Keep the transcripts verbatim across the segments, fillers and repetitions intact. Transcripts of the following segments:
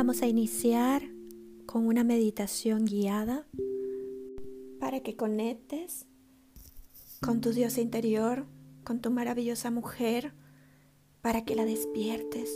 Vamos a iniciar con una meditación guiada para que conectes con tu Dios interior, con tu maravillosa mujer, para que la despiertes.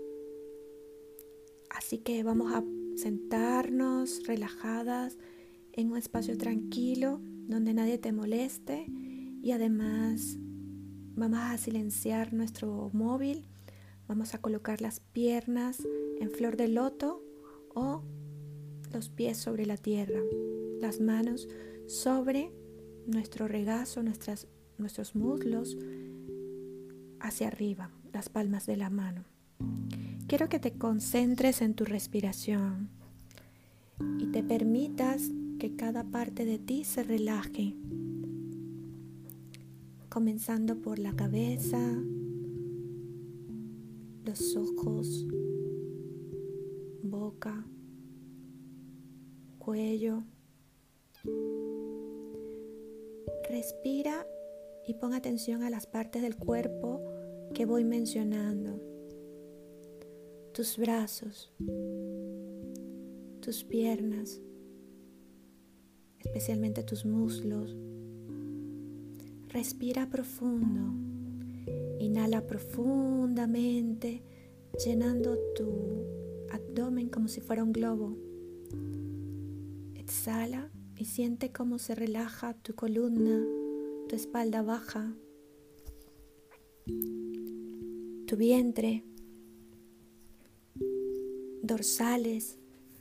Así que vamos a sentarnos relajadas en un espacio tranquilo donde nadie te moleste y además vamos a silenciar nuestro móvil. Vamos a colocar las piernas en flor de loto o los pies sobre la tierra, las manos sobre nuestro regazo, nuestras, nuestros muslos hacia arriba, las palmas de la mano. Quiero que te concentres en tu respiración y te permitas que cada parte de ti se relaje, comenzando por la cabeza, los ojos, boca, cuello. Respira y pon atención a las partes del cuerpo que voy mencionando. Tus brazos, tus piernas, especialmente tus muslos. Respira profundo. Inhala profundamente, llenando tu abdomen como si fuera un globo. Exhala y siente cómo se relaja tu columna, tu espalda baja, tu vientre, dorsales.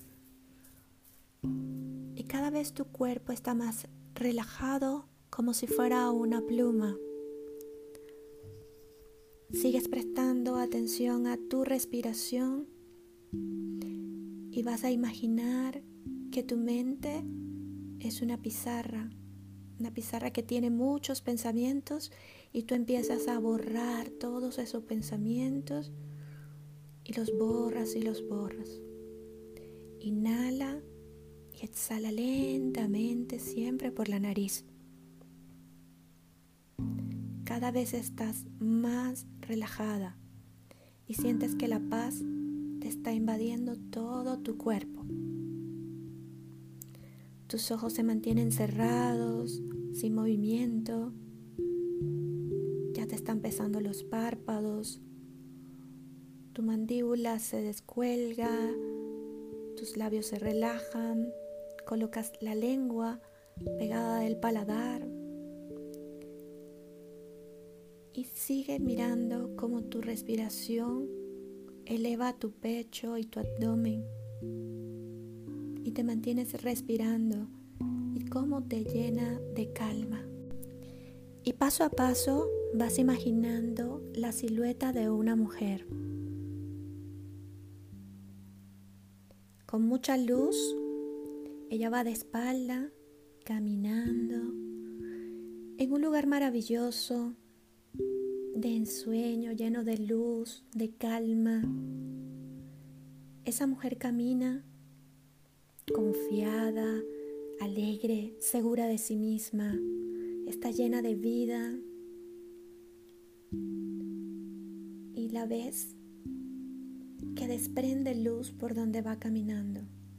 Y cada vez tu cuerpo está más relajado, como si fuera una pluma. Sigues prestando atención a tu respiración y vas a imaginar que tu mente es una pizarra, una pizarra que tiene muchos pensamientos y tú empiezas a borrar todos esos pensamientos y los borras y los borras. Inhala y exhala lentamente, siempre por la nariz. Cada vez estás más relajada y sientes que la paz te está invadiendo todo tu cuerpo. Tus ojos se mantienen cerrados, sin movimiento. Ya te están pesando los párpados. Tu mandíbula se descuelga, tus labios se relajan. Colocas la lengua pegada del paladar. Y sigue mirando cómo tu respiración eleva tu pecho y tu abdomen. Y te mantienes respirando y cómo te llena de calma. Y paso a paso vas imaginando la silueta de una mujer. Con mucha luz, ella va de espalda, caminando, en un lugar maravilloso, de ensueño, lleno de luz, de calma. Esa mujer camina confiada, alegre, segura de sí misma. Está llena de vida. Y la ves que desprende luz por donde va caminando.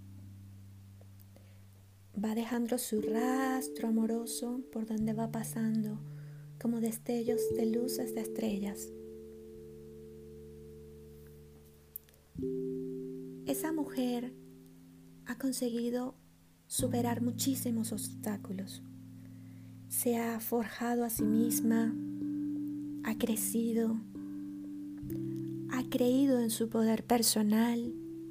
Va dejando su rastro amoroso por donde va pasando, como destellos de luces de estrellas. Esa mujer ha conseguido superar muchísimos obstáculos. Se ha forjado a sí misma, ha crecido, ha creído en su poder personal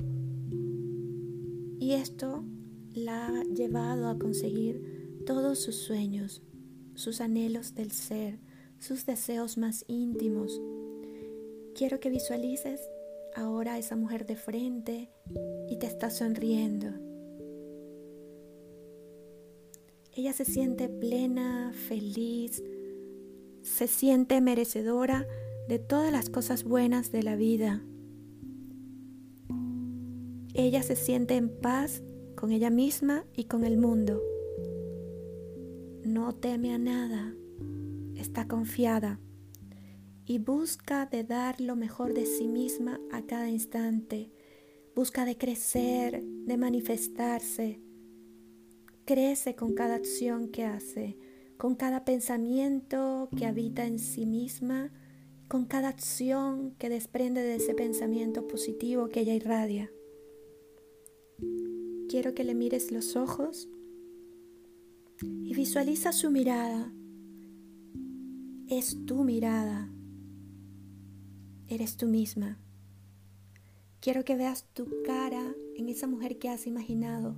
y esto la ha llevado a conseguir todos sus sueños, sus anhelos del ser, sus deseos más íntimos. Quiero que visualices ahora a esa mujer de frente y te está sonriendo. Ella se siente plena, feliz, se siente merecedora de todas las cosas buenas de la vida. Ella se siente en paz con ella misma y con el mundo. No teme a nada, está confiada y busca de dar lo mejor de sí misma a cada instante, busca de crecer, de manifestarse. Crece con cada acción que hace, con cada pensamiento que habita en sí misma, con cada acción que desprende de ese pensamiento positivo que ella irradia. Quiero que le mires los ojos y visualiza su mirada. Es tu mirada. Eres tú misma. Quiero que veas tu cara en esa mujer que has imaginado.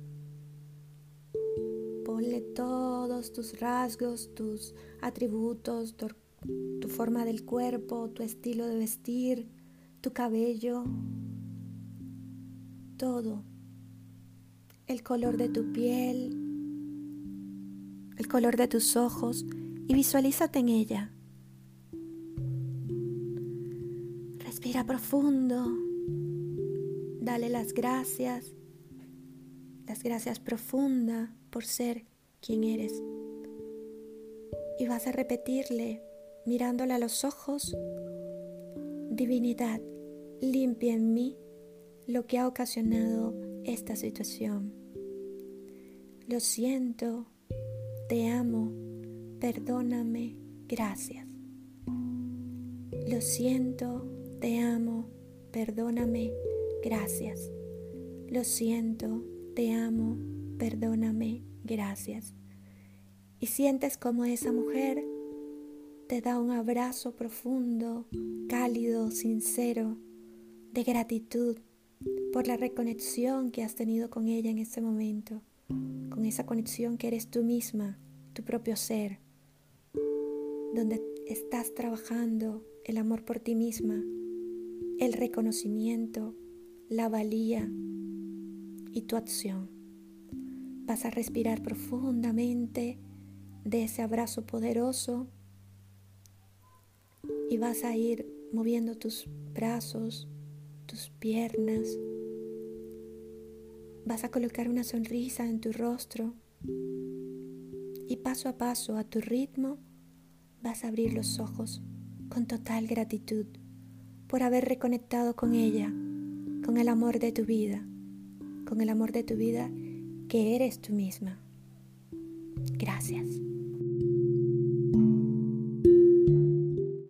Ponle todos tus rasgos, tus atributos, tu, tu forma del cuerpo, tu estilo de vestir, tu cabello, todo. El color de tu piel, el color de tus ojos, y visualízate en ella. Respira profundo. Dale las gracias, las gracias profundas por ser quien eres. Y vas a repetirle, mirándola a los ojos: divinidad, limpia en mí lo que ha ocasionado esta situación. Lo siento, te amo, perdóname, gracias. Lo siento, te amo, perdóname, gracias. Lo siento, te amo, perdóname, gracias. Y sientes como esa mujer te da un abrazo profundo, cálido, sincero, de gratitud por la reconexión que has tenido con ella en este momento, con esa conexión que eres tú misma, tu propio ser, donde estás trabajando el amor por ti misma, el reconocimiento, la valía y tu acción. Vas a respirar profundamente de ese abrazo poderoso y vas a ir moviendo tus brazos, tus piernas. Vas a colocar una sonrisa en tu rostro y paso a paso, a tu ritmo, vas a abrir los ojos con total gratitud por haber reconectado con ella, con el amor de tu vida, con el amor de tu vida que eres tú misma. Gracias.